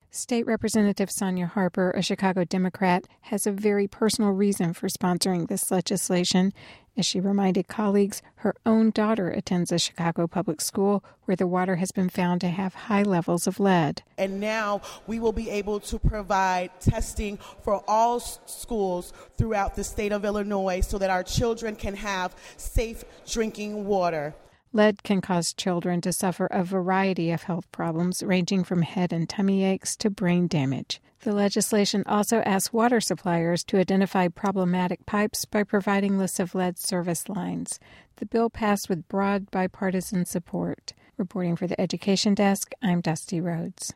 State Representative Sonia Harper, a Chicago Democrat, has a very personal reason for sponsoring this legislation. As she reminded colleagues, her own daughter attends a Chicago public school where the water has been found to have high levels of lead. And now we will be able to provide testing for all schools throughout the state of Illinois so that our children can have safe drinking water. Lead can cause children to suffer a variety of health problems, ranging from head and tummy aches to brain damage. The legislation also asks water suppliers to identify problematic pipes by providing lists of lead service lines. The bill passed with broad bipartisan support. Reporting for the Education Desk, I'm Dusty Rhodes.